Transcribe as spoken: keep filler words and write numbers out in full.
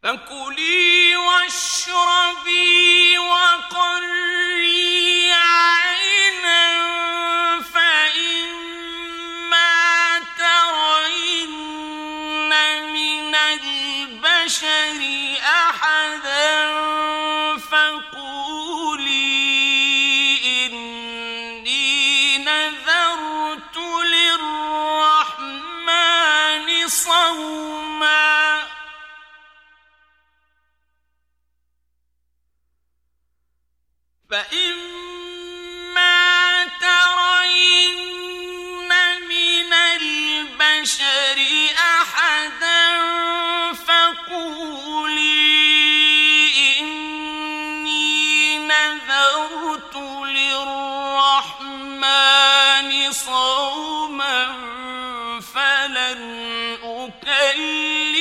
فكلي واشربي وقري عينا فإما ترين من البشر أحدا فقولي إني نذرت للرحمن صوما فإما ترين من البشر أحدا فقولي إني نذرت للرحمن صوما فلن أكلم